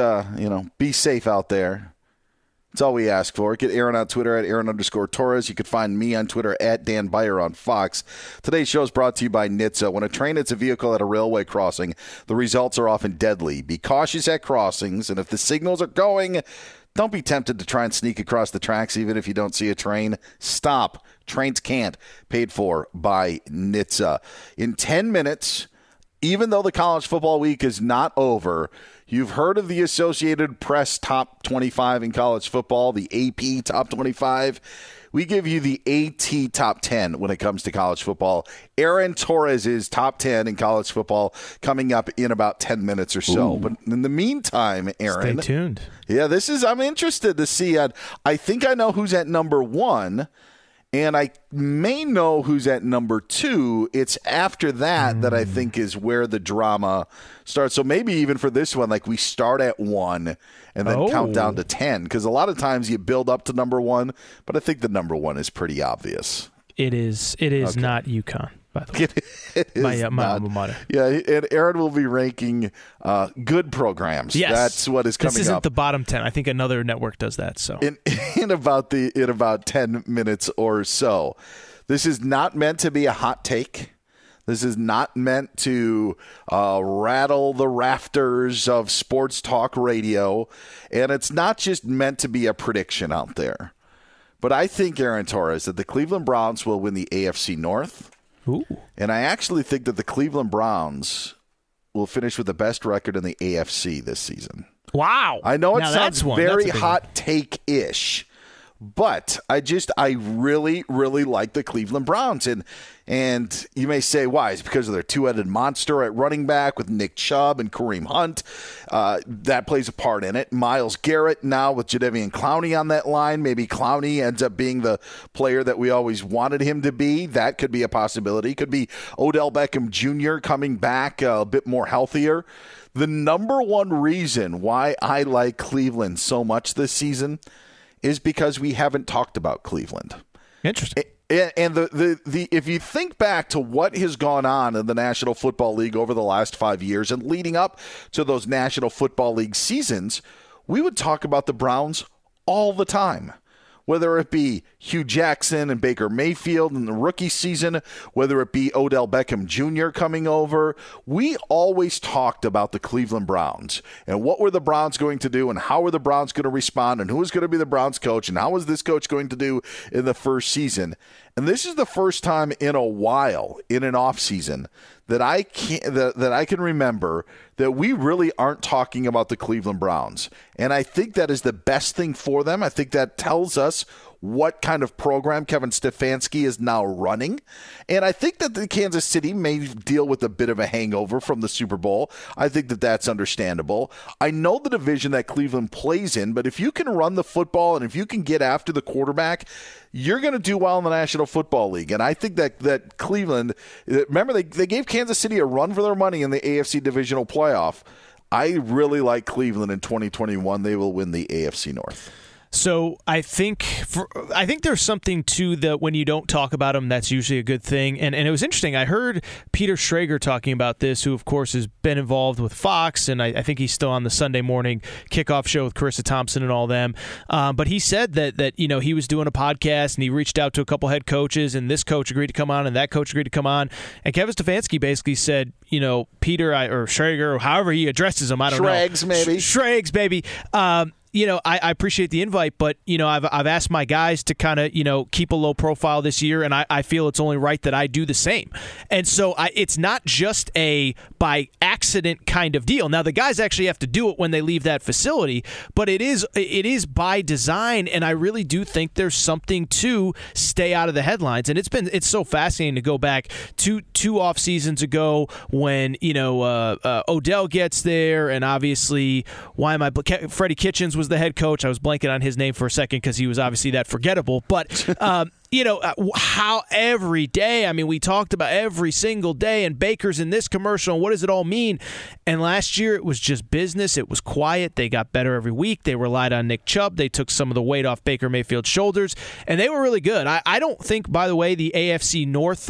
be safe out there. That's all we ask for. Get Aaron on Twitter at Aaron_Torres. You can find me on Twitter at Dan Beyer on Fox. Today's show is brought to you by NHTSA. When a train hits a vehicle at a railway crossing, the results are often deadly. Be cautious at crossings, and if the signals are going, don't be tempted to try and sneak across the tracks even if you don't see a train. Stop. Trains can't. Paid for by NHTSA. In 10 minutes, even though the college football week is not over, you've heard of the Associated Press Top 25 in college football, the AP Top 25. We give you the AT Top 10 when it comes to college football. Aaron Torres' Top 10 in college football coming up in about 10 minutes or so. Ooh. But in the meantime, Aaron. Stay tuned. Yeah, I'm interested to see. I think I know who's at number 1. And I may know who's at number 2. It's after that I think is where the drama starts. So maybe even for this one, we start at 1 and then count down to 10. Because a lot of times you build up to number 1, but I think the number 1 is pretty obvious. It is okay. Not UConn. by the way. It is my alma mater. Yeah, and Aaron will be ranking good programs. Yes. That's what is coming up. This isn't the bottom 10. I think another network does that. So in about 10 minutes or so. This is not meant to be a hot take. This is not meant to rattle the rafters of sports talk radio, and it's not just meant to be a prediction out there. But I think, Aaron Torres, that the Cleveland Browns will win the AFC North. Ooh. And I actually think that the Cleveland Browns will finish with the best record in the AFC this season. Wow. I know it now sounds very hot take-ish, but I really, really like the Cleveland Browns. And you may say, why? Is it because of their two-headed monster at running back with Nick Chubb and Kareem Hunt? That plays a part in it. Myles Garrett now with Jadeveon Clowney on that line. Maybe Clowney ends up being the player that we always wanted him to be. That could be a possibility. Could be Odell Beckham Jr. coming back a bit more healthier. The number one reason why I like Cleveland so much this season is because we haven't talked about Cleveland. Interesting. And the if you think back to what has gone on in the National Football League over the last 5 years and leading up to those National Football League seasons, we would talk about the Browns all the time. Whether it be Hugh Jackson and Baker Mayfield in the rookie season, whether it be Odell Beckham Jr. coming over, we always talked about the Cleveland Browns and what were the Browns going to do and how were the Browns going to respond and who was going to be the Browns coach and how was this coach going to do in the first season. And this is the first time in a while in an offseason that I can remember that we really aren't talking about the Cleveland Browns. And I think that is the best thing for them. I think that tells us what kind of program Kevin Stefanski is now running. And I think that the Kansas City may deal with a bit of a hangover from the Super Bowl. I think that that's understandable. I know the division that Cleveland plays in, but if you can run the football and if you can get after the quarterback, you're going to do well in the National Football League. And I think that Cleveland, remember they gave Kansas City a run for their money in the AFC Divisional Playoff. I really like Cleveland in 2021. They will win the AFC North. So I think there's something to the when you don't talk about them, that's usually a good thing. And it was interesting. I heard Peter Schrager talking about this, who of course has been involved with Fox, and I think he's still on the Sunday morning kickoff show with Carissa Thompson and all them. But he said that he was doing a podcast and he reached out to a couple head coaches, and this coach agreed to come on and that coach agreed to come on. And Kevin Stefanski basically said, Peter or Schrager, or however he addresses him, I don't know. Schrags, baby. I appreciate the invite, but, I've asked my guys to kind of, keep a low profile this year, and I feel it's only right that I do the same. And so it's not just a by accident kind of deal. Now, the guys actually have to do it when they leave that facility, but it is by design, and I really do think there's something to stay out of the headlines. And it's so fascinating to go back two off seasons ago when, Odell gets there, and obviously, Freddie Kitchens was the head coach. I was blanking on his name for a second because he was obviously that forgettable. But, how every day, we talked about every single day, and Baker's in this commercial, and what does it all mean? And last year, it was just business. It was quiet. They got better every week. They relied on Nick Chubb. They took some of the weight off Baker Mayfield's shoulders, and they were really good. I don't think, by the way, the AFC North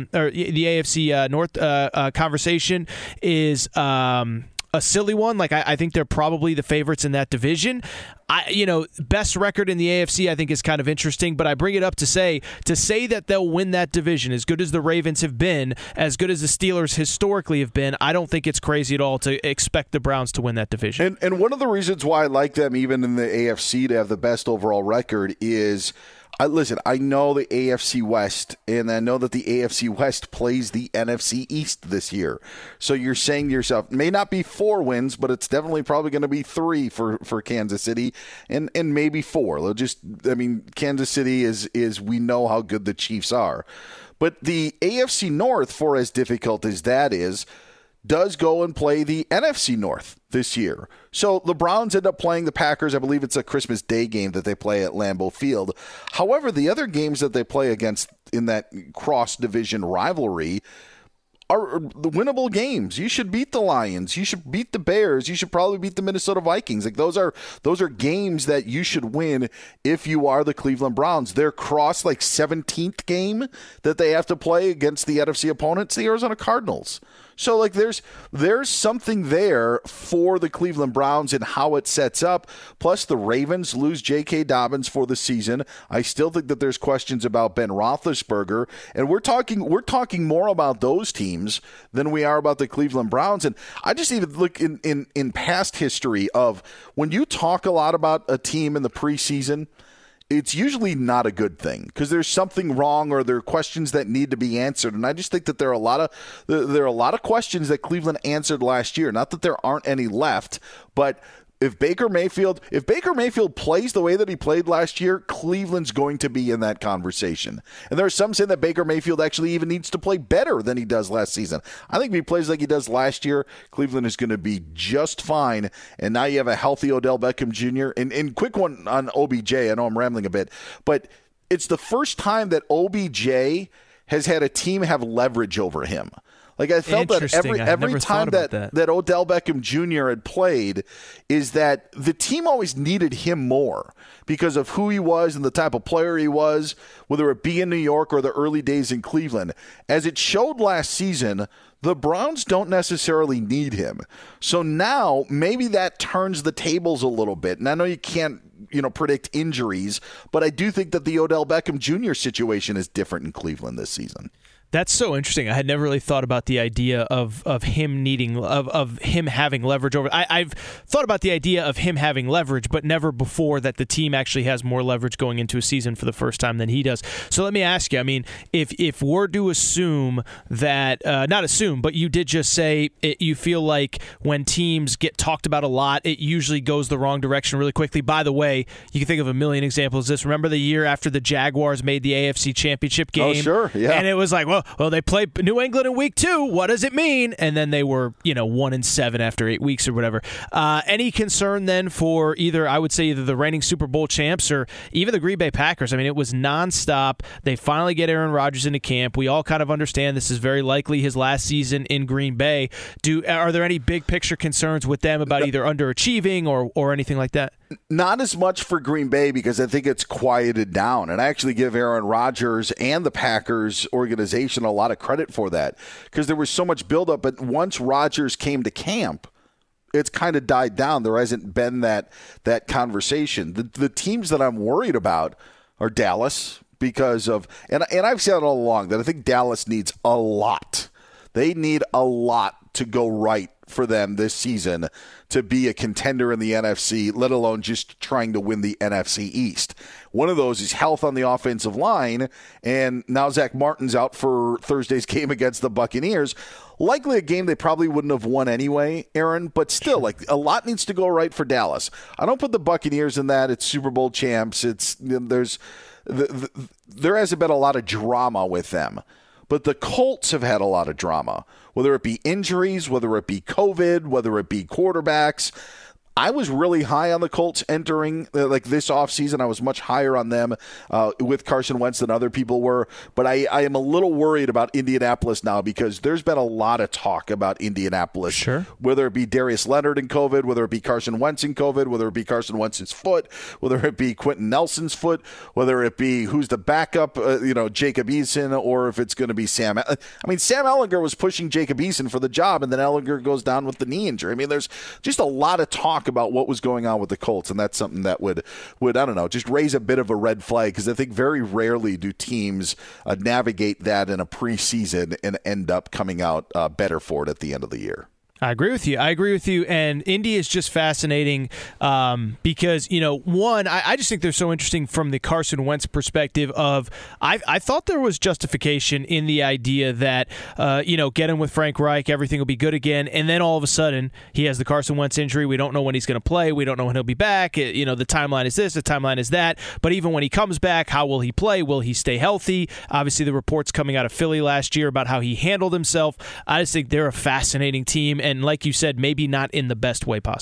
conversation is a silly one. I think they're probably the favorites in that division. Best record in the AFC I think is kind of interesting, but I bring it up to say that they'll win that division as good as the Ravens have been, as good as the Steelers historically have been. I don't think it's crazy at all to expect the Browns to win that division. And one of the reasons why I like them even in the AFC to have the best overall record is listen, I know the AFC West, and I know that the AFC West plays the NFC East this year. So you're saying to yourself, it may not be 4 wins, but it's definitely probably going to be 3 for Kansas City, and maybe 4. Kansas City is we know how good the Chiefs are. But the AFC North, for as difficult as that is, does go and play the NFC North this year. So the Browns end up playing the Packers. I believe it's a Christmas Day game that they play at Lambeau Field. However, the other games that they play against in that cross-division rivalry are the winnable games. You should beat the Lions. You should beat the Bears. You should probably beat the Minnesota Vikings. Like those are games that you should win if you are the Cleveland Browns. Their 17th game that they have to play against the NFC opponents, the Arizona Cardinals. So like there's something there for the Cleveland Browns and how it sets up. Plus the Ravens lose J.K. Dobbins for the season. I still think that there's questions about Ben Roethlisberger, and we're talking more about those teams than we are about the Cleveland Browns. And I just even look in past history of when you talk a lot about a team in the preseason, it's usually not a good thing because there's something wrong or there are questions that need to be answered. And I just think that there are a lot of questions that Cleveland answered last year. Not that there aren't any left, but if Baker Mayfield plays the way that he played last year, Cleveland's going to be in that conversation. And there are some saying that Baker Mayfield actually even needs to play better than he does last season. I think if he plays like he does last year, Cleveland is going to be just fine. And now you have a healthy Odell Beckham Jr. And quick one on OBJ. I know I'm rambling a bit, but it's the first time that OBJ has had a team have leverage over him. Like I felt that every time that Odell Beckham Jr. had played is that the team always needed him more because of who he was and the type of player he was, whether it be in New York or the early days in Cleveland. As it showed last season, the Browns don't necessarily need him. So now maybe that turns the tables a little bit. And I know you can't predict injuries, but I do think that the Odell Beckham Jr. situation is different in Cleveland this season. That's so interesting. I had never really thought about the idea of him him having leverage over. I've thought about the idea of him having leverage, but never before that the team actually has more leverage going into a season for the first time than he does. So let me ask you. I mean, if we're to assume that, not assume, but you did just say you feel like when teams get talked about a lot, it usually goes the wrong direction really quickly. By the way, you can think of a million examples of this. Remember the year after the Jaguars made the AFC Championship game? Oh, sure, yeah. And it was like, well, they played New England in week 2. What does it mean? And then they were, 1-7 after 8 weeks or whatever. Any concern then for either the reigning Super Bowl champs or even the Green Bay Packers? I mean, it was nonstop. They finally get Aaron Rodgers into camp. We all kind of understand this is very likely his last season in Green Bay. Are there any big picture concerns with them about either underachieving or anything like that? Not as much for Green Bay because I think it's quieted down. And I actually give Aaron Rodgers and the Packers organization a lot of credit for that because there was so much buildup. But once Rodgers came to camp, it's kind of died down. There hasn't been that conversation. The teams that I'm worried about are Dallas because of – and I've said it all along that I think Dallas needs a lot. They need a lot to go right for them this season to be a contender in the NFC, let alone just trying to win the NFC East. One of those is health on the offensive line, and now Zach Martin's out for Thursday's game against the Buccaneers. Likely a game they probably wouldn't have won anyway, Aaron, but still, like a lot needs to go right for Dallas. I don't put the Buccaneers in that. It's Super Bowl champs. There hasn't been a lot of drama with them. But the Colts have had a lot of drama, whether it be injuries, whether it be COVID, whether it be quarterbacks. I was really high on the Colts entering this offseason. I was much higher on them with Carson Wentz than other people were. But I am a little worried about Indianapolis now because there's been a lot of talk about Indianapolis. Sure. Whether it be Darius Leonard in COVID, whether it be Carson Wentz in COVID, whether it be Carson Wentz's foot, whether it be Quentin Nelson's foot, whether it be who's the backup, Jacob Eason, or if it's going to be Sam. I mean, Sam Ehlinger was pushing Jacob Eason for the job, and then Ehlinger goes down with the knee injury. I mean, there's just a lot of talk about what was going on with the Colts, and that's something that would I don't know, just raise a bit of a red flag because I think very rarely do teams navigate that in a preseason and end up coming out better for it at the end of the year. I agree with you. And Indy is just fascinating because, one, I just think they're so interesting from the Carson Wentz perspective of I thought there was justification in the idea that, get him with Frank Reich, everything will be good again. And then all of a sudden he has the Carson Wentz injury. We don't know when he's going to play. We don't know when he'll be back. The timeline is this, the timeline is that. But even when he comes back, how will he play? Will he stay healthy? Obviously, the reports coming out of Philly last year about how he handled himself. I just think they're a fascinating team. And like you said, maybe not in the best way possible.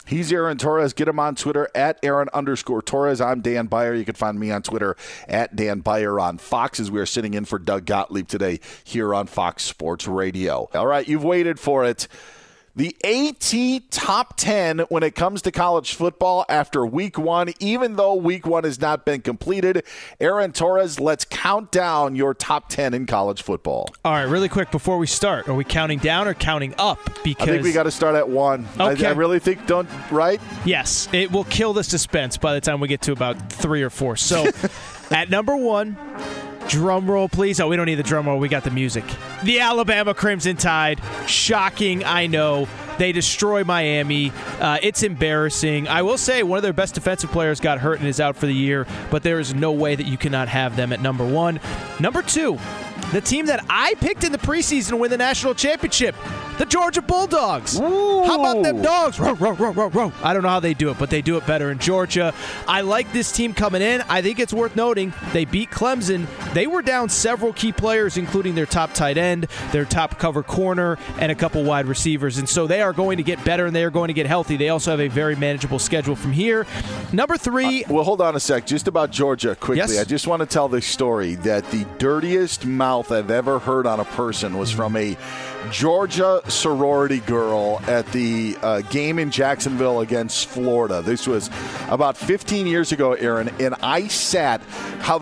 He's Aaron Torres. Get him on Twitter at Aaron_Torres. I'm Dan Beyer. You can find me on Twitter at Dan Beyer on Fox as we are sitting in for Doug Gottlieb today here on Fox Sports Radio. All right, you've waited for it. The AT Top 10 when it comes to college football after Week 1, even though Week 1 has not been completed. Aaron Torres, let's count down your top 10 in college football. All right, really quick before we start, are we counting down or counting up? Because I think we got to start at 1. Okay. I really think, right? Yes, it will kill the suspense by the time we get to about 3 or 4. So at number 1, drum roll, please. Oh, we don't need the drum roll. We got the music. The Alabama Crimson Tide. Shocking, I know. They destroy Miami. It's embarrassing. I will say one of their best defensive players got hurt and is out for the year, but there is no way that you cannot have them at number 1. Number 2, the team that I picked in the preseason to win the national championship, the Georgia Bulldogs. Ooh. How about them dogs? Row, row, row, row, row. I don't know how they do it, but they do it better in Georgia. I like this team coming in. I think it's worth noting they beat Clemson. They were down several key players, including their top tight end, their top cover corner, and a couple wide receivers. And so they are going to get better and they are going to get healthy. They also have a very manageable schedule from here. Number 3. Well, hold on a sec. Just about Georgia, quickly. Yes? I just want to tell this story that the dirtiest mouth I've ever heard on a person was from a Georgia sorority girl at the game in Jacksonville against Florida. This was about 15 years ago, Aaron, and I sat how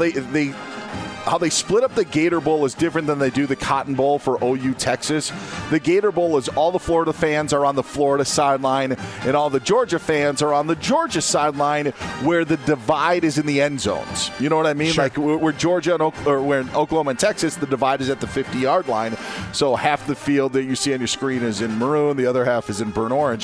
they split up the Gator Bowl is different than they do the Cotton Bowl for OU Texas. The Gator Bowl is all the Florida fans are on the Florida sideline and all the Georgia fans are on the Georgia sideline where the divide is in the end zones. You know what I mean? Sure. Like where Georgia or where in Oklahoma and Texas, the divide is at the 50-yard line. So half the field that you see on your screen is in maroon, the other half is in burnt orange.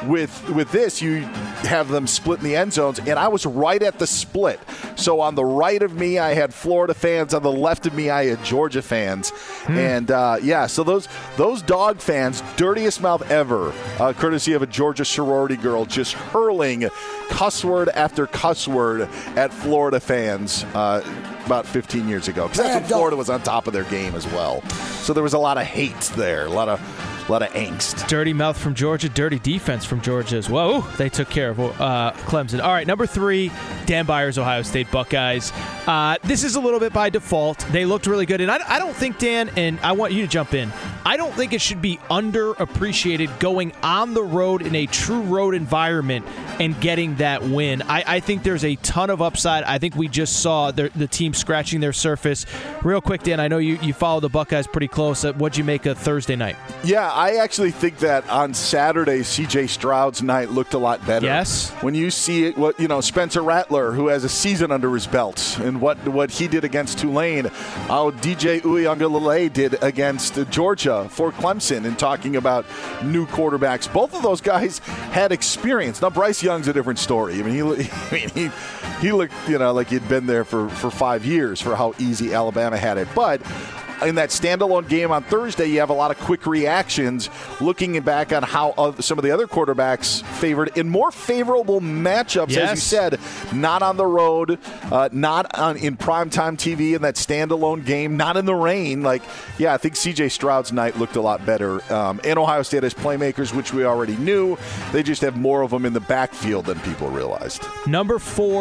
With this, you have them split in the end zones, and I was right at the split. So on the right of me, I had Florida fans. On the left of me, I had Georgia fans. And, so those dog fans, dirtiest mouth ever, courtesy of a Georgia sorority girl, just hurling cuss word after cuss word at Florida fans about 15 years ago. Because that's when Florida was on top of their game as well. So there was a lot of hate there, a lot of angst. Dirty mouth from Georgia, dirty defense from Georgia as well. Ooh, they took care of Clemson. All right, number 3, Dan Beyer's Ohio State Buckeyes. This is a little bit by default. They looked really good, and I don't think, Dan, and I want you to jump in, I don't think it should be underappreciated going on the road in a true road environment and getting that win. I think there's a ton of upside. I think we just saw the team scratching their surface. Real quick, Dan, I know you follow the Buckeyes pretty close. What'd you make of Thursday night? Yeah, I actually think that on Saturday, C.J. Stroud's night looked a lot better. Yes. When you see Spencer Rattler, who has a season under his belt, and what he did against Tulane, how DJ Uiagalelei did against Georgia for Clemson, and talking about new quarterbacks. Both of those guys had experience. Now, Bryce Young's a different story. I mean, he looked like he'd been there for 5 years for how easy Alabama had it. But in that standalone game on Thursday, you have a lot of quick reactions looking back on how some of the other quarterbacks favored in more favorable matchups, as you said, not on the road, not in primetime TV in that standalone game, not in the rain. I think C.J. Stroud's night looked a lot better. And Ohio State has playmakers, which we already knew. They just have more of them in the backfield than people realized. Number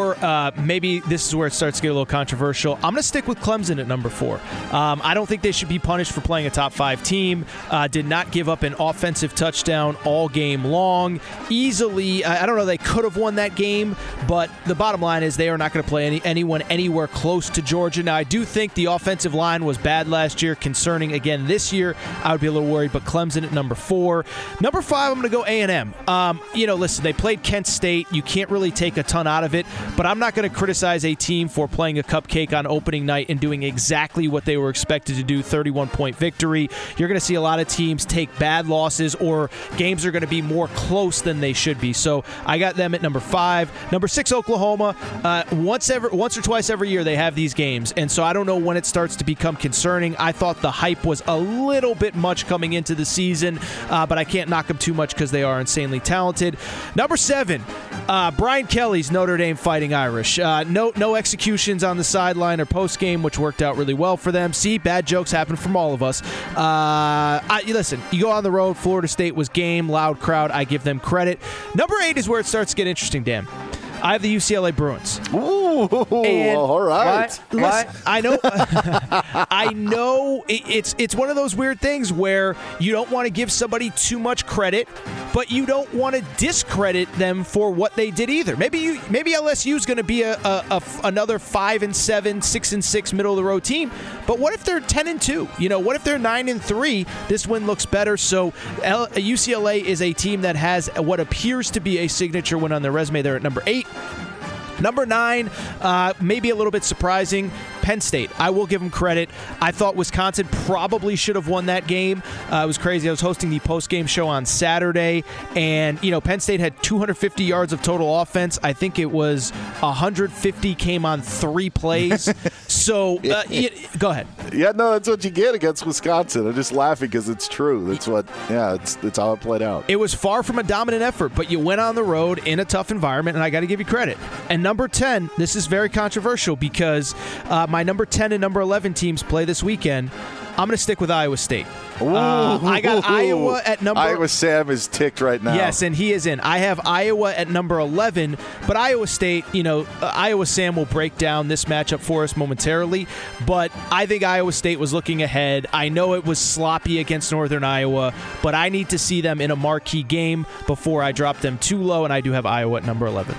4, maybe this is where it starts to get a little controversial. I'm going to stick with Clemson at number 4. I don't think they should be punished for playing a top 5 team. Did not give up an offensive touchdown all game long. Easily, I don't know, they could have won that game, but the bottom line is they are not going to play anyone anywhere close to Georgia. Now, I do think the offensive line was bad last year, concerning again this year. I would be a little worried, but Clemson at number 4. Number 5, I'm going to go A&M. Listen, they played Kent State. You can't really take a ton out of it, but I'm not going to criticize a team for playing a cupcake on opening night and doing exactly what they were expected to do, 31-point victory. You're going to see a lot of teams take bad losses, or games are going to be more close than they should be. So I got them at number 5. Number 6, Oklahoma. Once or twice every year they have these games, and so I don't know when it starts to become concerning. I thought the hype was a little bit much coming into the season, but I can't knock them too much because they are insanely talented. Number 7, Brian Kelly's Notre Dame Fighting Irish. No executions on the sideline or post game, which worked out really well for them. See, bad jokes happen from all of us. Listen, you go on the road. Florida State was game, loud crowd. I give them credit. Number 8 is where it starts to get interesting, Dan. I have the UCLA Bruins. Ooh, all right. What? I know. I know. It's one of those weird things where you don't want to give somebody too much credit, but you don't want to discredit them for what they did either. Maybe LSU is going to be another 5-7, 6-6 middle of the road team. But what if they're 10-2? What if they're 9-3? This win looks better. So UCLA is a team that has what appears to be a signature win on their resume. They're at number 8. Number 9, maybe a little bit surprising, Penn State. I will give them credit. I thought Wisconsin probably should have won that game. It was crazy. I was hosting the post-game show on Saturday, and Penn State had 250 yards of total offense. I think it was 150 came on 3 plays. So, go ahead. Yeah, no, that's what you get against Wisconsin. I'm just laughing because it's true. That's it's how it played out. It was far from a dominant effort, but you went on the road in a tough environment, and I got to give you credit. And number 10, this is very controversial because my number 10 and number 11 teams play this weekend. I'm going to stick with Iowa State. I got Iowa at number... Iowa Sam is ticked right now. Yes, and he is in. I have Iowa at number 11, but Iowa State, Iowa Sam will break down this matchup for us momentarily, but I think Iowa State was looking ahead. I know it was sloppy against Northern Iowa, but I need to see them in a marquee game before I drop them too low, and I do have Iowa at number 11.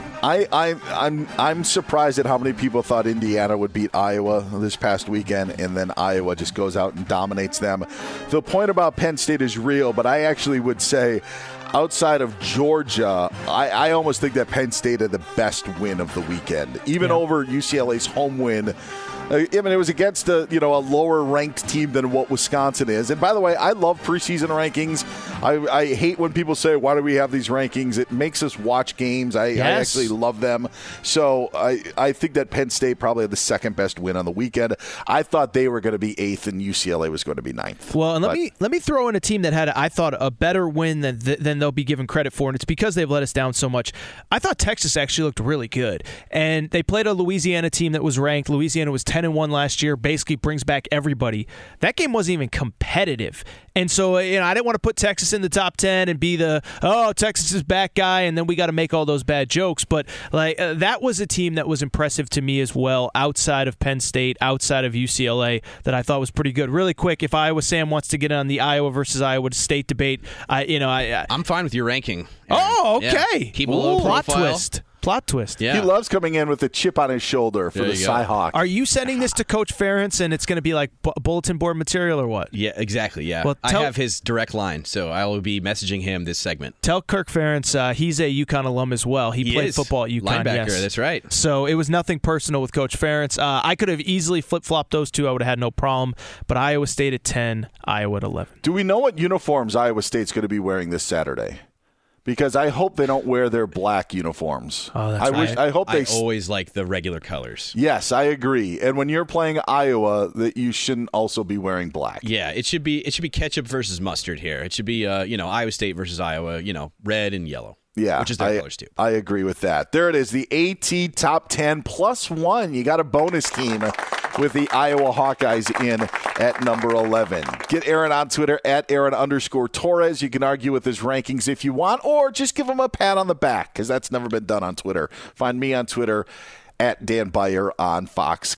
I'm surprised at how many people thought Indiana would beat Iowa this past weekend, and then Iowa just goes out and dominates them. The point about Penn State is real, but I actually would say outside of Georgia, I almost think that Penn State had the best win of the weekend, even over UCLA's home win. I mean, it was against a lower-ranked team than what Wisconsin is. And by the way, I love preseason rankings. I hate when people say, why do we have these rankings? It makes us watch games. I actually love them. So I think that Penn State probably had the second-best win on the weekend. I thought they were going to be 8th and UCLA was going to be 9th. Well, and let me throw in a team that had, I thought, a better win than they'll be given credit for, and it's because they've let us down so much. I thought Texas actually looked really good. And they played a Louisiana team that was ranked. Louisiana was 10-1 last year, basically brings back everybody. That game wasn't even competitive. And so, I didn't want to put Texas in the top 10 and be the, Texas is back guy, and then we got to make all those bad jokes. But that was a team that was impressive to me as well, outside of Penn State, outside of UCLA, that I thought was pretty good. Really quick, if Iowa Sam wants to get on the Iowa versus Iowa State debate, I'm fine with your ranking. Aaron. Oh, okay. Yeah. Keep a low profile. Plot twist. Yeah. He loves coming in with a chip on his shoulder for the Cyhawk. Are you sending this to Coach Ferentz and it's going to be like bulletin board material or what? Yeah, exactly, yeah. Well, I have his direct line, so I will be messaging him this segment. Tell Kirk Ferentz he's a UConn alum as well. He played football at UConn. Linebacker, that's right. So it was nothing personal with Coach Ferentz. I could have easily flip-flopped those two. I would have had no problem. But Iowa State at 10, Iowa at 11. Do we know what uniforms Iowa State's going to be wearing this Saturday? Because I hope they don't wear their black uniforms. Oh, that's right. I hope they always like the regular colors. Yes, I agree. And when you're playing Iowa, that you shouldn't also be wearing black. Yeah, it should be ketchup versus mustard here. It should be Iowa State versus Iowa, red and yellow. Yeah, which is their colors too. I agree with that. There it is, the AT Top 10 +1. You got a bonus team with the Iowa Hawkeyes in at number 11. Get Aaron on Twitter at Aaron_Torres. You can argue with his rankings if you want, or just give him a pat on the back, because that's never been done on Twitter. Find me on Twitter at Dan Beyer on Fox.